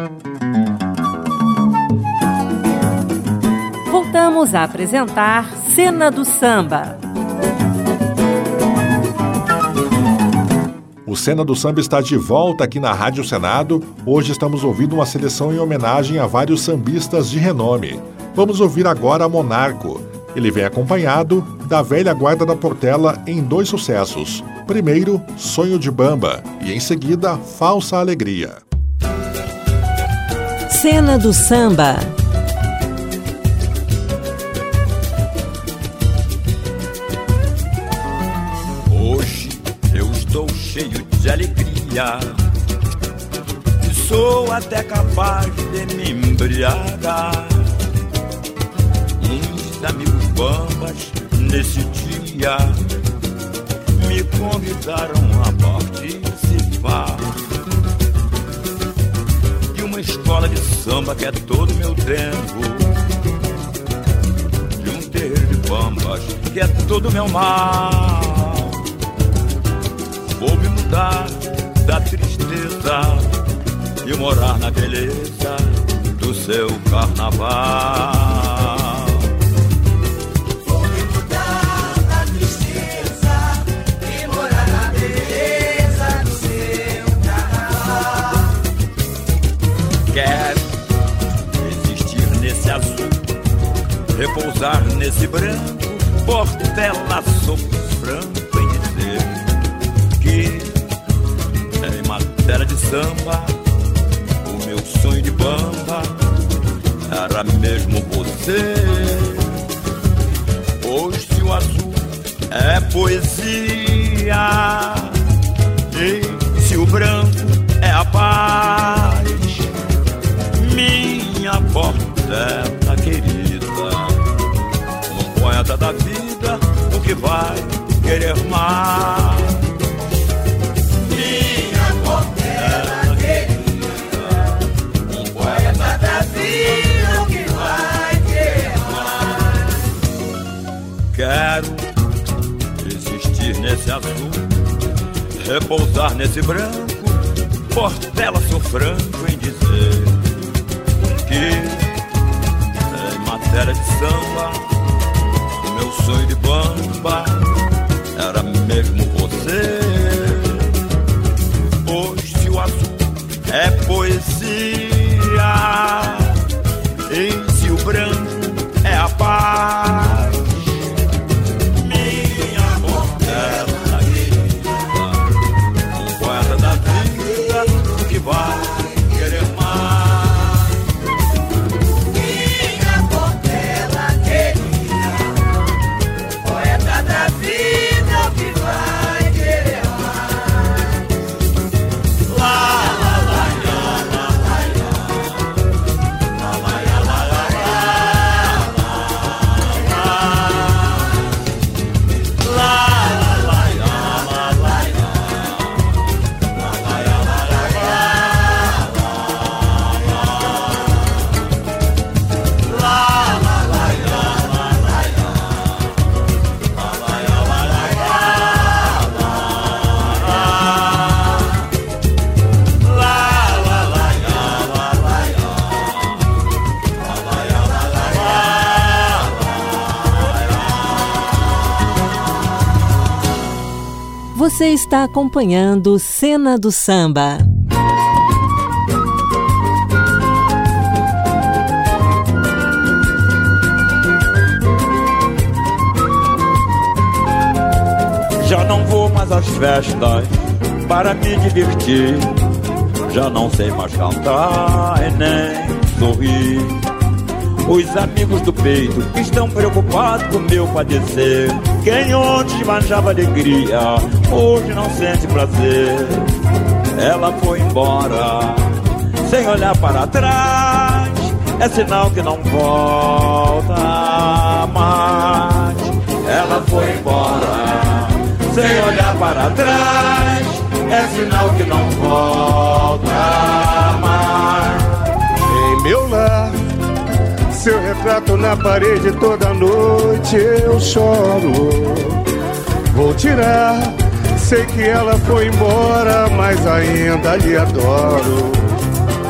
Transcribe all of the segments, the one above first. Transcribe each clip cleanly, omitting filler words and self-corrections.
Voltamos a apresentar Cena do Samba. O Cena do Samba está de volta aqui na Rádio Senado. Hoje estamos ouvindo uma seleção em homenagem a vários sambistas de renome. Vamos ouvir agora Monarco. Ele vem acompanhado da velha guarda da Portela em 2 sucessos. Primeiro, Sonho de Bamba e em seguida, Falsa Alegria. Cena do Samba. Hoje eu estou cheio de alegria e sou até capaz de me embriagar. Uns amigos bambas nesse dia me convidaram a participar de uma escola de samba que é todo meu tempo, de um terreiro de bambas que é todo meu mal. Vou me mudar da tristeza e morar na beleza do seu carnaval. Vou me mudar da tristeza e morar na beleza do seu carnaval. Quero existir nesse azul, repousar nesse branco. Portela, sou franco em dizer que em matéria de samba o meu sonho de bamba era mesmo você. Pois se o azul é poesia e se o branco é a paz, minha Portela querida, um poeta da vida, o que vai querer mais? Minha Portela querida, um poeta da vida, o que vai querer mais? Quero existir nesse azul, repousar nesse branco. Portela, sou franco em dizer que em matéria de samba o meu sonho de bamba era mesmo você. Pois se o azul é poesia e se o branco é a paz, minha Portela querida, um poeta da vida, o que vai querer mais? Minha Portela querida, poeta da vida, o que vai querer mais? Lá, lá, lá, lá, lá, lá, lá, lá, lá, lá, Você está acompanhando Cena do Samba. Já não vou mais às festas para me divertir, já não sei mais cantar e nem sorrir. Os amigos do peito estão preocupados com meu padecer. Quem ontem manjava alegria, hoje não sente prazer. Ela foi embora, sem olhar para trás, é sinal que não volta mais. Ela foi embora, sem olhar para trás, é sinal que não volta mais. Em meu lar, seu retrato na parede toda noite eu choro. Vou tirar, sei que ela foi embora, mas ainda lhe adoro.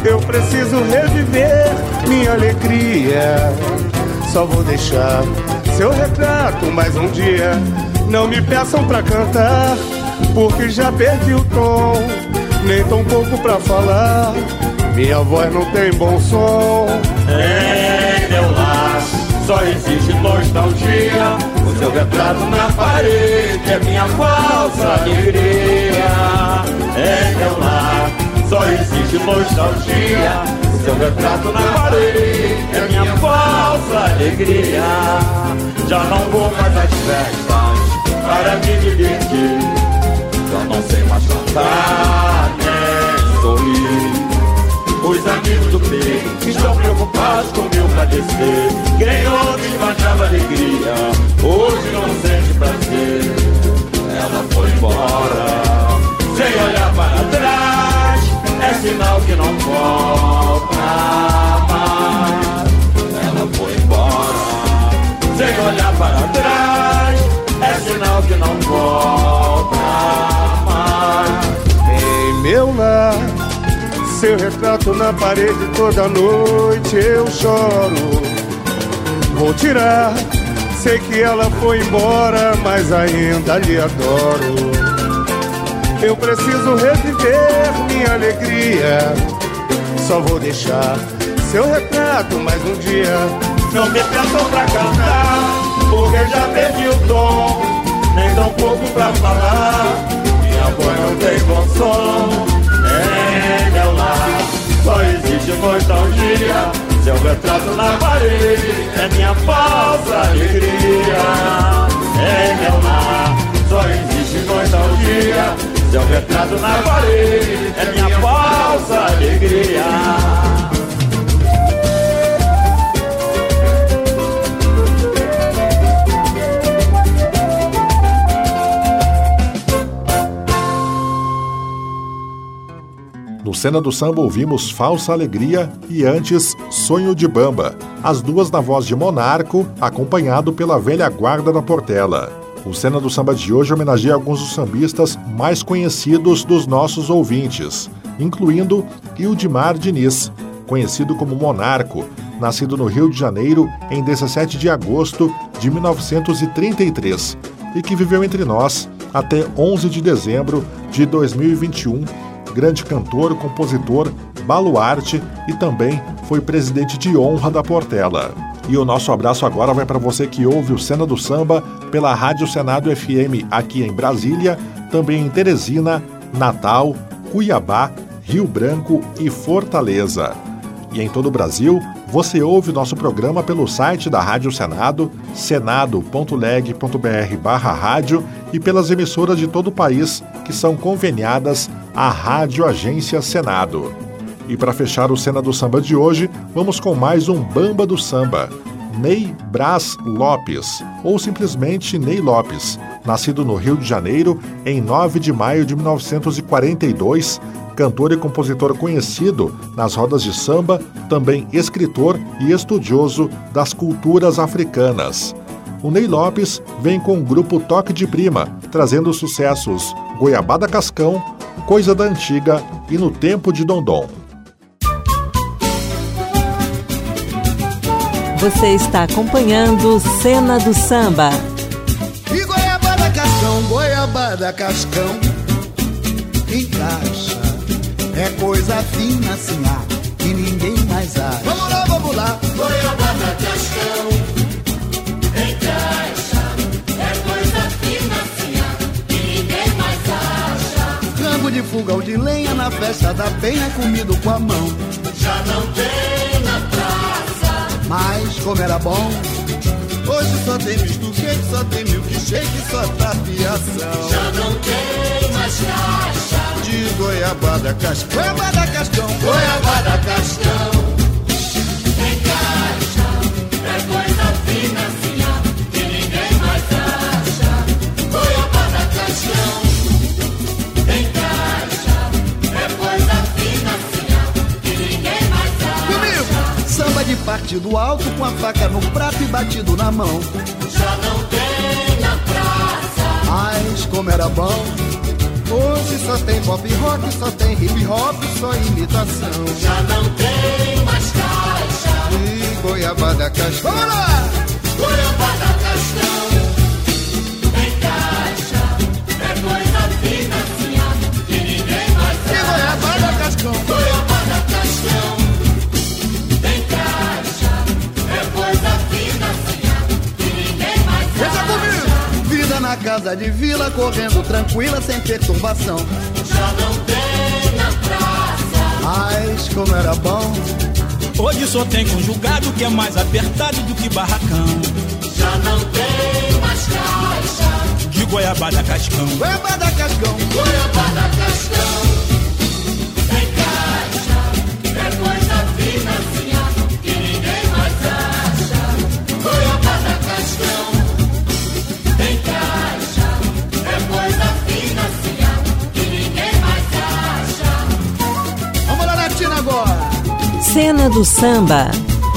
Eu preciso reviver minha alegria. Só vou deixar seu retrato mais um dia. Não me peçam pra cantar, porque já perdi o tom. Nem tão pouco pra falar, minha voz não tem bom som. Em meu lar só existe nostalgia. O seu retrato na parede é minha falsa alegria. Em meu lar só existe nostalgia. O seu retrato na parede é minha falsa alegria. Já não vou mais às festas para me divertir. Já não sei mais cantar nem sorrir. Os amigos do peito estão preocupados com meu padecer. Quem ontem esbanjava alegria, hoje não sente prazer. Ela foi embora, sem olhar para trás. É sinal que não volta mais. Ela foi embora, sem olhar para trás. É sinal que não volta mais. Em meu lar, seu retrato na parede toda noite eu choro. Vou tirar, sei que ela foi embora, mas ainda lhe adoro. Eu preciso reviver minha alegria. Só vou deixar seu retrato mais um dia. Não me peçam pra cantar, porque já perdi o tom. Nem tão pouco pra falar, minha voz não tem bom som. Em meu lar só existe nostalgia. Seu retrato na parede é minha falsa alegria. Em meu lar só existe nostalgia. Seu retrato na parede é minha falsa alegria. No Cena do Samba ouvimos Falsa Alegria e antes Sonho de Bamba, as duas na voz de Monarco, acompanhado pela velha guarda da Portela. O Cena do Samba de hoje homenageia alguns dos sambistas mais conhecidos dos nossos ouvintes, incluindo Ildimar Diniz, conhecido como Monarco, nascido no Rio de Janeiro em 17 de agosto de 1933 e que viveu entre nós até 11 de dezembro de 2021, grande cantor, compositor, baluarte e também foi presidente de honra da Portela. E o nosso abraço agora vai para você que ouve o Cena do Samba pela Rádio Senado FM aqui em Brasília, também em Teresina, Natal, Cuiabá, Rio Branco e Fortaleza. E em todo o Brasil, você ouve o nosso programa pelo site da Rádio Senado, senado.leg.br/rádio e pelas emissoras de todo o país que são conveniadas à Rádio Agência Senado. E para fechar o Cena do Samba de hoje, vamos com mais um Bamba do Samba, Ney Braz Lopes, ou simplesmente Ney Lopes, nascido no Rio de Janeiro em 9 de maio de 1942, cantor e compositor conhecido nas rodas de samba, também escritor e estudioso das culturas africanas. O Ney Lopes vem com o grupo Toque de Prima, trazendo os sucessos Goiabada Cascão, Coisa da Antiga e No Tempo de Dondom. Você está acompanhando Cena do Samba. E goiabada cascão, encaixa. É coisa fina assim, que ninguém mais acha. Vamos lá. Goiabada cascão, encaixa. É coisa fina assim, que ninguém mais acha. Rango de fogão de lenha na festa da penha, comido com a mão. Já não tem na praça, mas como era bom. Hoje só tem misto quente, só tem milkshake, só tapiação. já não tem mais caixa. De goiabada cascão, goiabada cascão, Goiabada cascão, encaixa. É coisa fina assim, que ninguém mais acha. Goiabada cascão, encaixa. É coisa fina assim, que ninguém mais acha. Comigo! Samba de partido alto, com a faca no prato e batido na mão. Já não tem na praça, Mas como era bom. Hoje só tem pop rock, só tem hip hop, só imitação. Já não tem mais caixa. E goiabada cascão. Vamos lá! Goiabada cascão. Tem caixa. É coisa fina assim, que ninguém mais acha. E goiabada cascão. Goiabada cascão. Tem caixa. É coisa fina assim, que ninguém mais acha. Veja comigo! Vida na casa de vila, correndo tranquila, sem perturbação. Já não tem na praça. Mas como era bom. Hoje só tem conjugado que é mais apertado do que barracão. Já não tem mais caixa. De goiabada cascão. Goiabada cascão. Goiabada cascão. Tem caixa. É coisa fina assim, que ninguém mais acha. Goiabada cascão. Tem caixa. É coisa fina assim, que ninguém mais acha. Vamos lá, Natina, agora. Cena do samba.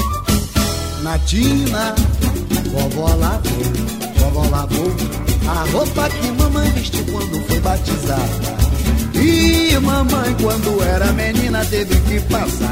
Natina, vovó lavou a roupa que mamãe vestiu quando foi batizada. E mamãe, quando era menina, teve que passar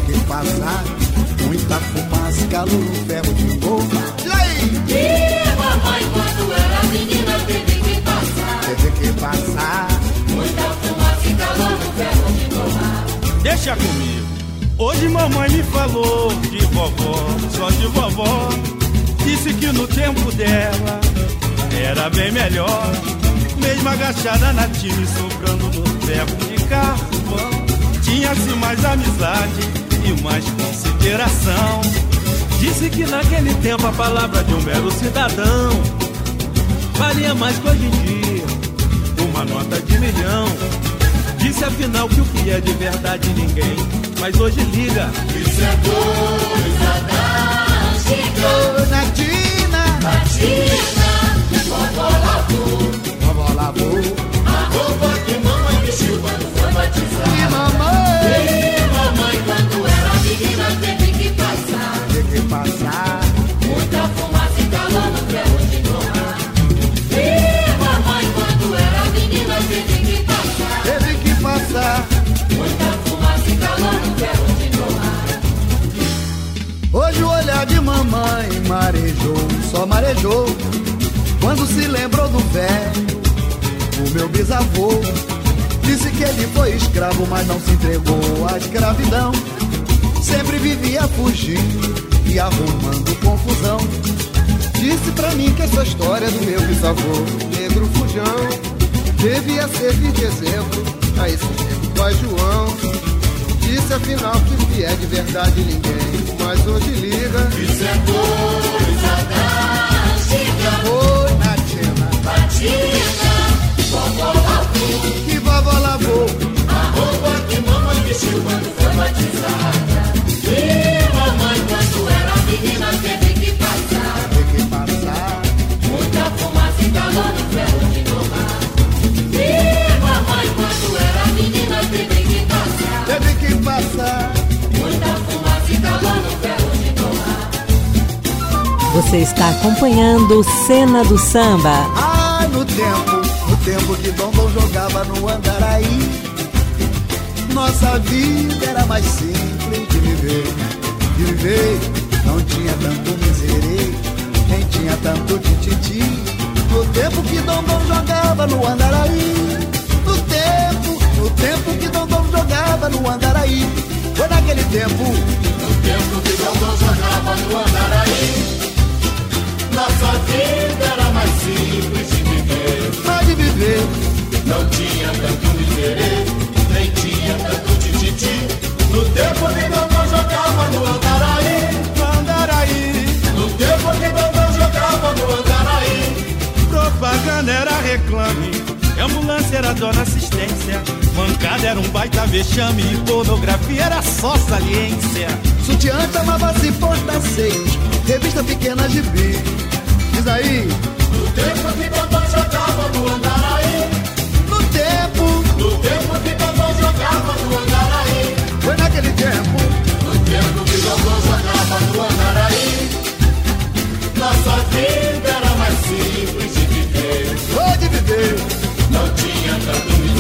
muita fumaça e calor no ferro de novo. E aí? E mamãe, quando era menina, teve que passar muita fumaça e calor no ferro de novo. Deixa comigo. Hoje mamãe me falou de vovó, só de vovó. Disse que no tempo dela era bem melhor. Mesmo agachada na tina e sobrando no ferro de carvão, tinha-se mais amizade e mais consideração. Disse que naquele tempo a palavra de um mero cidadão valia mais que hoje em dia uma nota de milhão. Disse afinal que o que é de verdade ninguém mas hoje liga. Isso é coisa da antiga. Natina, vovó lavou a roupa que mamãe vestiu quando foi batizada. e mamãe, quando era menina, teve que passar muita fumaça e calor no ferro de noar. E mamãe, quando era menina, teve que passar muita fumaça e calor no ferro de noar. Hoje o olhar de mamãe marejou, só marejou, quando se lembrou do velho, o meu bisavô. Disse que ele foi escravo, mas não se entregou à escravidão. Sempre vivia fugindo e arrumando confusão. Disse pra mim que essa história do meu bisavô, negro fujão, devia servir de exemplo a esse tempo pai João. Disse afinal que o que é de verdade ninguém, mas hoje liga. Isso é coisa da antiga. Oi, Natina, E vovó lavou a roupa que mamãe vestiu quando foi batizada. E mamãe, quando era menina, teve que passar muita fumaça e calor no ferro de novar. E mamãe, quando era menina, teve que passar muita fumaça e calor no ferro de novar. Você está acompanhando Cena do Samba. Ah, no tempo que Dom jogava no Andaraí, nossa vida era mais simples de viver. Não tinha tanto miserê, nem tinha tanto tititi. No tempo que Dom jogava no Andaraí, no tempo que Dom jogava no Andaraí, foi naquele tempo. No tempo que Dom jogava no Andaraí, nossa vida era mais simples de viver. Pode viver. Não tinha tanto miserê, nem tinha tanto tititi. No tempo que Dom jogava no Andaraí, no tempo que Dom jogava no Andaraí. Propaganda era reclame, ambulância era dona assistência, bancada era um baita vexame e pornografia era só saliência. Sutiã chamava-se Posta 6, revista pequena de bi. Diz aí. No tempo que Dom jogava no Andaraí, No tempo que Dom jogava no Andaraí. foi naquele tempo. No tempo que Dom jogava no Andaraí, nossa vida era mais simples de viver. Pode viver. Não tinha tanto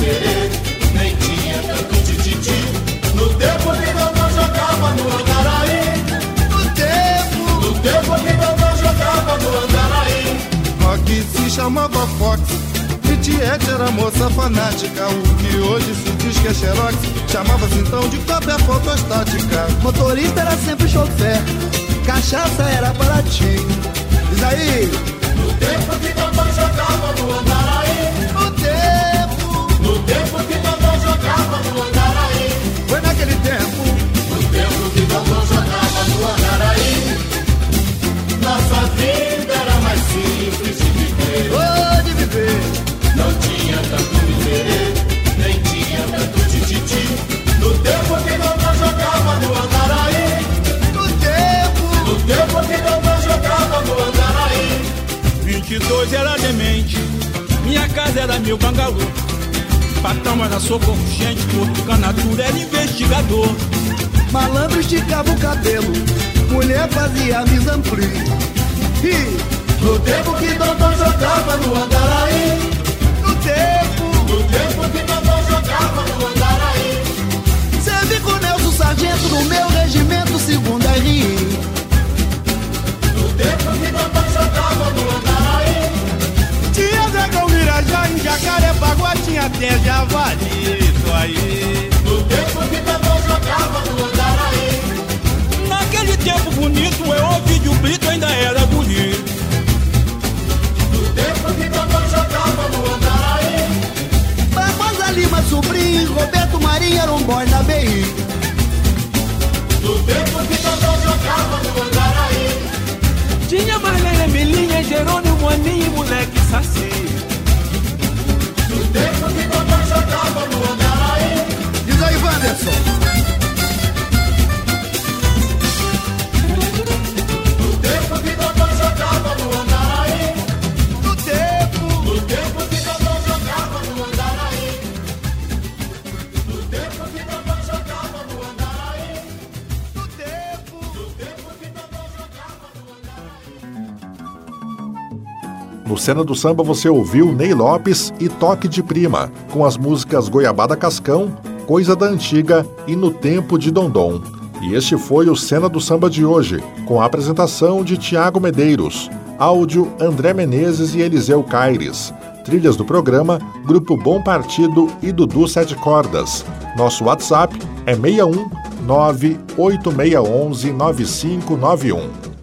chamava Fox. E Tiete era moça fanática. O que hoje se diz que é xerox chamava-se então de cópia fotostática. Motorista era sempre chofer, cachaça era baratinho. Diz aí. No tempo que Dodô jogava no Andaraí. No tempo que Dodô jogava no Andaraí. Foi naquele tempo. No tempo que Dodô jogava no Andaraí. Nossa vida era mais simples de viver. Oh, de viver. Não tinha tanto miserê, nem tinha tanto tititi. No tempo que Dodô jogava no Andaraí. No tempo que Dodô jogava no Andaraí. 22 era demente, minha casa era meu bangalô. Patrão era socorro gente, outro canatura era investigador. Malandro esticava o cabelo, mulher fazia mise-en-plie. No tempo que Dodô jogava no Andaraí. No tempo que Dodô jogava no Andaraí. servi com Nelson Sargento no meu regimento, segunda RI. No tempo que Dodô jogava no Andaraí. Tinha dragão Mirajá, em Jacarepaguá tinha até javalito aí. No tempo que Dodô jogava no Andaraí. Naquele tempo bonito, eu ouvi de o Brito ainda era bonito. No tempo que Dodô jogava no Andaraí. Barbosa Lima, sobrinho, Roberto Marinho era um boy na BI. No tempo que Dodô jogava no Andaraí. Tinha Marlene, Emilinha, Jerônimo, Aninho e moleque saci. No tempo que Dodô jogava no Andaraí. Diz aí, Wanderson. No tempo que Dodô jogava no Andaraí. No tempo que Dodô jogava no Andaraí. No tempo que Dodô jogava no Andaraí. No tempo que Dodô jogava no Andaraí. No Cena do Samba você ouviu Ney Lopes e Toque de Prima, com as músicas Goiabada Cascão, Coisa da Antiga e No Tempo de Dondon. E este foi o Cena do Samba de hoje, com a apresentação de Tiago Medeiros, áudio André Menezes e Eliseu Caires, trilhas do programa Grupo Bom Partido e Dudu Sete Cordas. Nosso WhatsApp é 61 98611 9591.